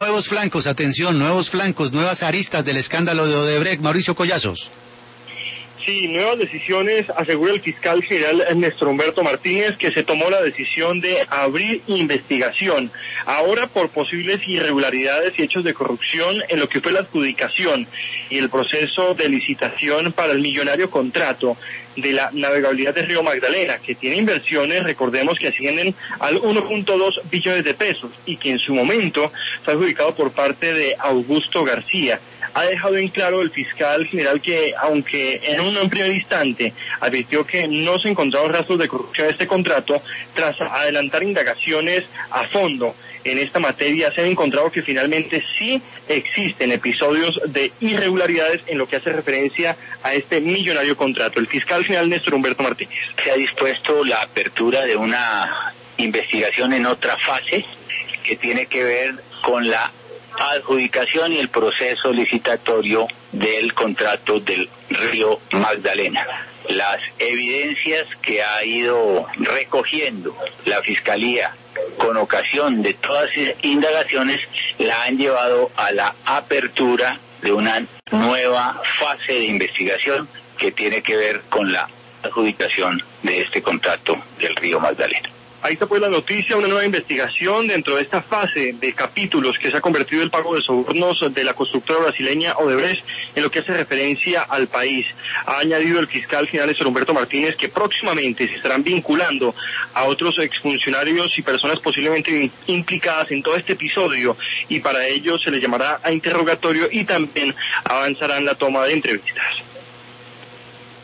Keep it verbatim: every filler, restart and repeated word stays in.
Nuevos flancos, atención, nuevos flancos, nuevas aristas del escándalo de Odebrecht. Mauricio Collazos. Sí, nuevas decisiones, asegura el fiscal general Néstor Humberto Martínez, que se tomó la decisión de abrir investigación, ahora por posibles irregularidades y hechos de corrupción en lo que fue la adjudicación y el proceso de licitación para el millonario contrato de la navegabilidad del río Magdalena, que tiene inversiones, recordemos, que ascienden al uno punto dos billones de pesos y que en su momento fue adjudicado por parte de Augusto García. Ha dejado en claro el fiscal general que, aunque en un primer instante advirtió que no se encontraron rastros de corrupción de este contrato, tras adelantar indagaciones a fondo en esta materia, se ha encontrado que finalmente sí existen episodios de irregularidades en lo que hace referencia a este millonario contrato. El fiscal general Néstor Humberto Martínez. Se ha dispuesto la apertura de una investigación en otra fase que tiene que ver con la adjudicación y el proceso licitatorio del contrato del río Magdalena. Las evidencias que ha ido recogiendo la Fiscalía con ocasión de todas esas indagaciones la han llevado a la apertura de una nueva fase de investigación que tiene que ver con la adjudicación de este contrato del río Magdalena. Ahí está pues la noticia, una nueva investigación dentro de esta fase de capítulos que se ha convertido el pago de sobornos de la constructora brasileña Odebrecht en lo que hace referencia al país. Ha añadido el fiscal general Néstor Humberto Martínez que próximamente se estarán vinculando a otros exfuncionarios y personas posiblemente implicadas en todo este episodio y para ello se les llamará a interrogatorio y también avanzarán la toma de entrevistas.